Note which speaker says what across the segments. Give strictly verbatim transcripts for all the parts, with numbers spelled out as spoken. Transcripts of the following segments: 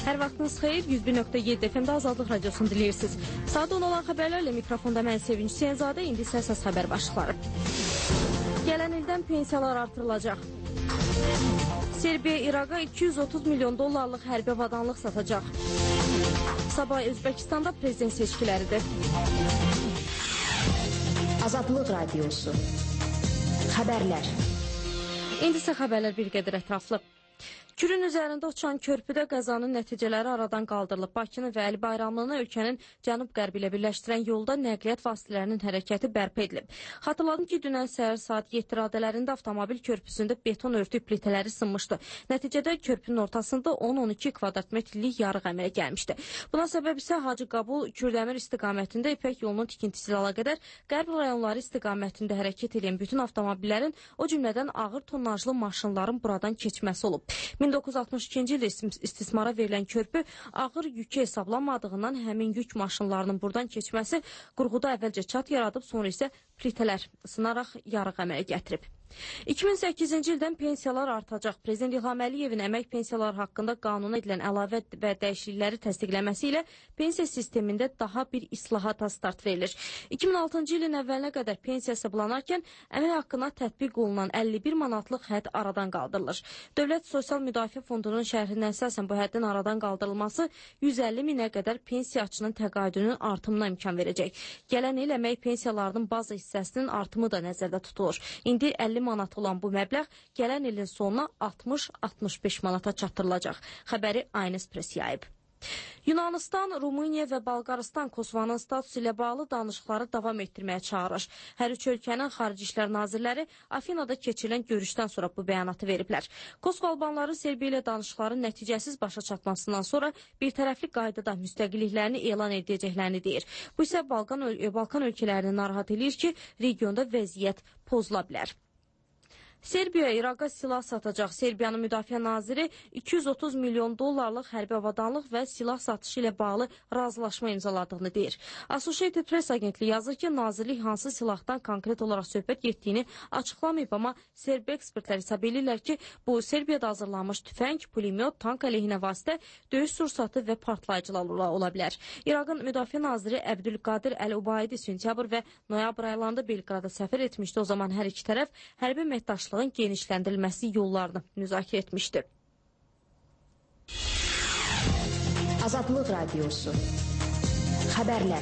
Speaker 1: Hər vaxtınız xeyir, yüz bir nöqtə yeddi F M-də Azadlıq Radiosunu dinləyirsiniz. Saat on olan xəbərlərlə mikrofonda mən Sevinç Siyenzadə, indi isə əsas xəbər başlıqları. Gələn ildən pensiyalar artırılacaq. Serbiya İraqa iki yüz otuz milyon dollarlıq hərbi avadanlıq satacaq. Sabah Özbəkistanda prezident seçkiləridir.
Speaker 2: Azadlıq Radiosu. Xəbərlər.
Speaker 1: İndi isə xəbərlər bir qədər ətraflı. Kürün üzərində uçan körpüdə qəzanın nəticələri aradan qaldırılıb. Bakını və Əli Bayramlını ölkənin cənub-qərbi ilə birləşdirən yolda nəqliyyat vasitələrinin hərəkəti bərpa edilib. Xatırladım ki, dünən səhər saat yeddi radələrində avtomobil körpüsündə beton örtük plitələri sınmışdı. Nəticədə körpünün ortasında on on iki kvadrat metrlik yarıq əmələ gəlmişdi. Buna səbəb isə Hacı Qabul Kürdəmir istiqamətində İpək yolunun tikintisi ilə əlaqədar qərb rayonları istiqamətində hərəkət edən bütün avtomobillərin, o cümlədən ağır tonnajlı maşınların buradan keçməsi olub. min doqquz yüz altmış ikinci ildə istismara verilən körpü ağır yükü hesablanmadığından həmin yük maşınlarının buradan keçməsi qurğuda əvvəlcə çat yaradıb, sonra isə plitələr sınaraq yarıq əmələ gətirib. iki min səkkizinci ildən pensiyalar artacaq. Prezident İlham Əliyevin əmək pensiyaları haqqında qanuna edilən əlavə və dəyişiklikləri təsdiqləməsi ilə pensiya sistemində daha bir islahata start verilir. iki min altıncı ilin əvvəlinə qədər pensiya hesablanarkən əmək haqqına tətbiq olunan əlli bir manatlıq hədd aradan qaldırılır. Dövlət Sosial Müdafiə Fondunun şərhinə əsasən bu həddin aradan qaldırılması yüz əlli minə qədər pensiyaçının təqaüdünün artımına imkan verəcək. Gələn il əmək pensiyalarının bazı hissəsinin artımı da nəzərdə tutulur. İndi əlli manat olan bu məbləğ gələn ilin sonuna altmış altmış beş manata çatdırılacaq. Xəbəri Aynes Press yayıb. Yunanistan, Rumıniya və Bolqarıstan Kosovanın statusu ilə bağlı danışıqları davam etdirməyə çağırır. Hər üç ölkənin xarici işlər nazirləri Afinada keçirilən görüşdən sonra bu bəyanatı veriblər. Kosovo albanları Serbiya ilə danışıqların nəticəsiz başa çatmasından sonra bir tərəfli qaydada müstəqilliklərini elan edəcəklərini deyir. Bu isə Balkan, Balkan ölkələrini narahat edir ki, regionda vəziyyət pozula bilər. Serbiya İraqa silah satacaq. Serbiyanın müdafiə naziri iki yüz otuz milyon dollarlıq hərbi avadanlıq və silah satışı ilə bağlı razılaşma imzaladığını deyir. Associated Press agentliyi yazır ki, nazirlik hansı silahdan konkret olaraq söhbət getdiyini açıqlamayıb, amma Serbi ekspertlər hesab edirlər ki, bu Serbiyada hazırlanmış tüfəng, pulemyot, tank əleyhinə vasitə, döyüş sursatı və partlayıcılar ola bilər. İraqın müdafiə naziri Əbdülqadir Əl-Ubaydi sentyabr və noyabr aylarında Belqrada səfər etmişdi. O zaman hər iki tərəf hərbi əməkdaşlıq genişləndirilməsi yollarını müzakirə etmişdir.
Speaker 2: Azadlıq Radiosu. Xəbərlər.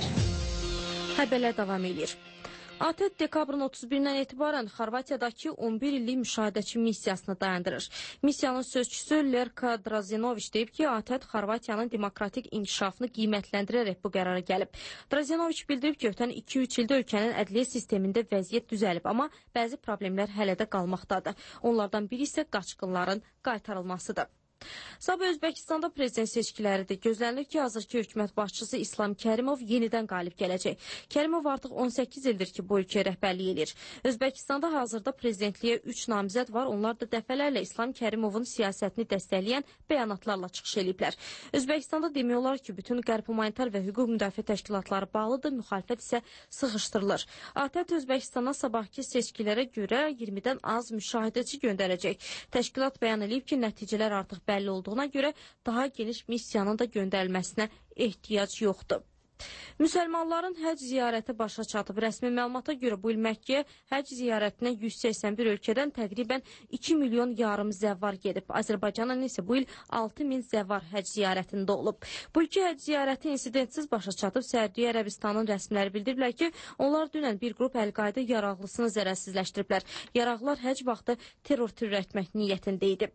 Speaker 1: Xəbərlər davam edir. A T E T dekabrın otuz birindən etibarən Xorvatiyadakı on bir illik müşahidəçi missiyasını dayandırır. Missiyanın sözçüsü Lerka Drazenoviç deyib ki, A T E T Xorvatiyanın demokratik inkişafını qiymətləndirərək bu qərara gəlib. Drazenoviç bildirib ki, ötən iki üç ildə ölkənin ədliyyə sistemində vəziyyət düzəlib, amma bəzi problemlər hələ də qalmaqdadır. Onlardan biri isə qaçqınların qaytarılmasıdır. Sabah Özbəkistanda prezident seçkiləridir. Gözlənilir ki, hazırki hökumət başçısı İslam Kərimov yenidən qalib gələcək. Kərimov artıq on səkkiz ildir ki, bu ölkəyə rəhbərlik edir. Özbəkistanda hazırda prezidentliyə üç namizəd var. Onlar da dəfələrlə İslam Kərimovun siyasətini dəstəkləyən bəyanatlarla çıxış ediblər. Özbəkistanda demək olar ki, bütün qərb humanitar və hüquq müdafiə təşkilatları bağlıdır, müxalifət isə sıxışdırılır. A T E T Özbəkistana sabahki seçkilərə görə iyirmidən az müşahidəçi göndərəcək. Təşkilat bəyan edib ki, nəticələr artıq bəlli olduğuna görə daha geniş missiyanın da göndərilməsinə ehtiyac yoxdur. Müsəlmanların həcc ziyarəti başa çatıb. Rəsmi məlumata görə bu il Məkkəyə həcc ziyarətinə yüz səksən bir ölkədən təqribən iki milyon yarım zəvvar gedib. Azərbaycanın isə bu il altı min zəvvar həcc ziyarətində olub. Bu iki həcc ziyarəti insidentsiz başa çatıb. Səudiyyə Ərəbistanın rəsmiləri bildiriblər ki, onlar dünən bir qrup Əl-Qayda yaraqlısını zərərsizləşdiriblər. Yaraqlılar həcc vaxtı terror törətmək niyyətində idi.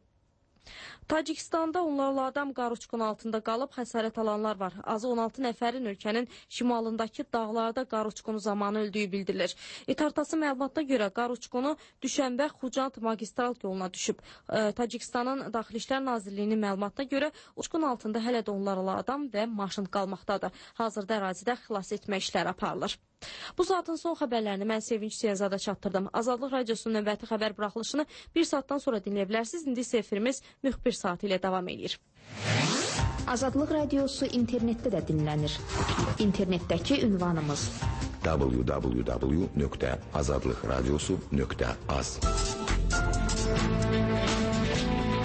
Speaker 1: Tacikistanda onlarla adam qar uçqunu altında qalıb, xəsarət alanlar var. Azı on altı nəfərin ölkənin şimalındakı dağlarda qar uçqunu zamanı öldüyü bildirilir. İtartası məlumatına görə qar uçqunu Düşənbə Xucant magistral yoluna düşüb. E, Tacikistanın Daxili İşlər Nazirliyinin məlumatına görə uçqun altında hələ də onlarla adam və maşın qalmaqdadır. Hazırda ərazidə xilas etmə işləri aparılır. Bu saatın son xəbərlərini mən Sevinç Siyenzadə çatdırdım. Azadlıq Radiosunun növbəti xəbər buraxılışını bir saatdan sonra dinləyə bilərsiniz. İndi isə efirimiz müxbir saatı ilə davam edir.
Speaker 2: Azadlıq Radiosu internetdə də dinlənir. İnternetdəki ünvanımız
Speaker 3: w w w nöqtə azadlıqradiosu nöqtə az.